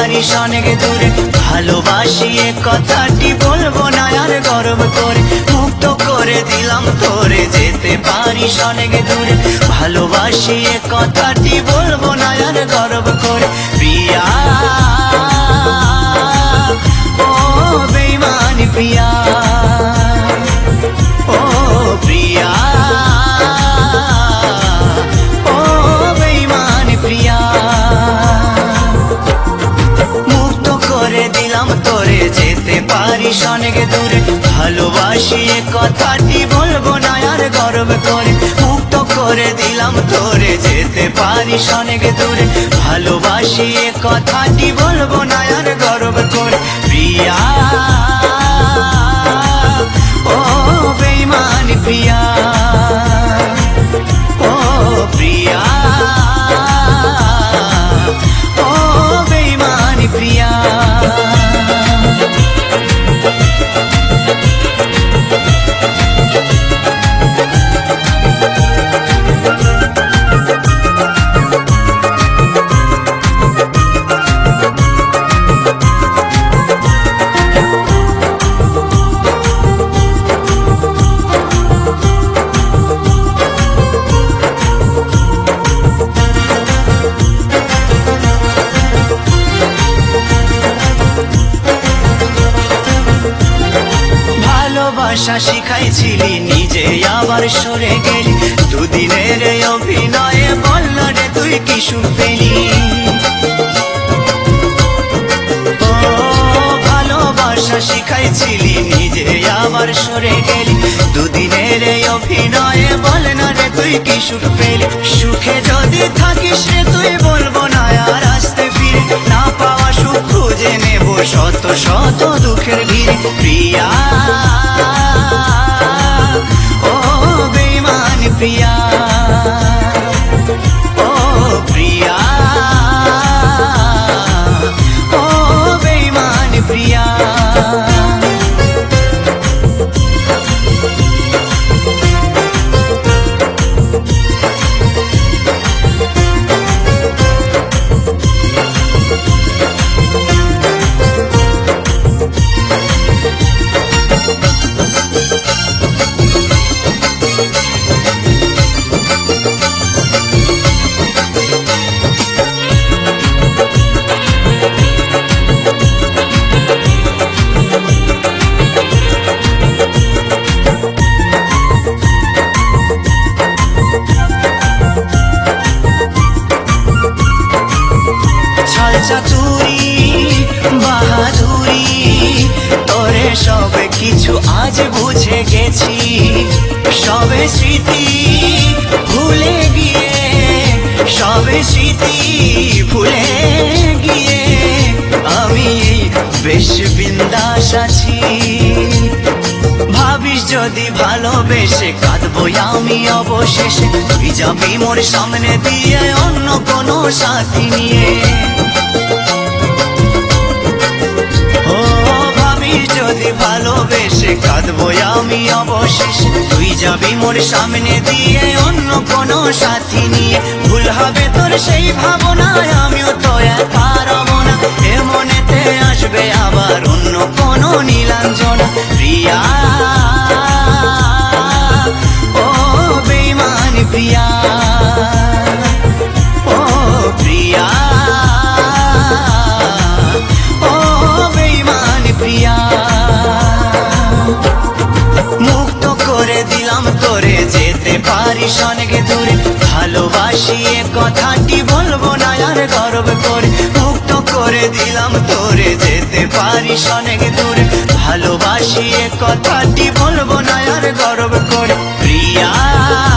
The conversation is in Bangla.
পারিস অনেক দূরে, ভালোবাসি এ কথাটি বলবো না আর গর্ব করে। মুক্ত করে দিলাম তোরে, যেতে পারিস অনেক দূরে, ভালোবাসি এ কথাটি বলবো না আর গর্ব করে। প্রিয়া ও বেঈমানি প্রিয়া, ও প্রিয়া ও বেঈমানি প্রিয়া। মুক্ত করে দিলাম তোরে, যেতে পারিস অনেক দূরে, ভালোবাসি এ কথাটি বলবো না আর গর্ব করে। মুক্ত করে দিলাম তোরে, যেতে পারিস অনেক দূরে, ভালোবাসি এ কথাটি বলবো না আর গর্ব করে। প্রিয়া ও বেঈমানি প্রিয়া, ও প্রিয়া ও বেঈমানি প্রিয়া। ভালোবাসা শিখাইছিলি, নিজে আবার সরে গেলি, দুদিনের অভিনয়ে বলল রে তুই কি সুখ পেলি। ও ভালোবাসা শিখাইছিলি, নিজে আবার সরে গেলি, দুদিনের অভিনয়ে বল না রে তুই কি সুখ পেলি। সুখে যদি থাকিস রে তুই বলবো না আর আসতে ফিরে, না পাওয়া সুখ খুঁজে নেব শত শত দুঃখের ভিড়ে। প্রিয়া ও বেঈমানি প্রিয়া, ও প্রিয়া ও বেঈমানি প্রিয়া। চাতুরি বাহাদুরি তোরে সব কিছু আজ বুঝে গেছি, সবে স্মৃতি ভুলে গিয়ে, সবে স্মৃতি ভুলে গিয়ে আমি বেশ বিন্দাস আছি। ভাবিস যদি ভালোবেসে কাঁদবো আমি অবশেষে, তুই যাবি মোর সামনে দিয়ে অন্য কোনো সাথী নিয়ে। ও ভাবিস যদি ভালোবেসে কাঁদবো আমি অবশেষে, তুই যাবি মোর সামনে দিয়ে অন্য কোনো সাথী নিয়ে। ভুল হবে তোর সেই ভাবনায়, আমিও তো একা রব না, এ মনেতে আসবে আবার অন্য কোনো নীলাঞ্জনা। প্রিয়া ও বেঈমানি প্রিয়া, ও প্রিয়া ও বেঈমানি প্রিয়া। মুক্ত করে দিলাম তোরে, যেতে পারিস অনেক দূরে, ভালোবাসি এ কথাটি বলবো না আর গর্ব করে। মুক্ত করে দিলাম তোরে, যেতে পারিস অনেক দূরে, ভালোবাসি এ কথাটি বলবো না আর গর্ব করে। প্রিয়া।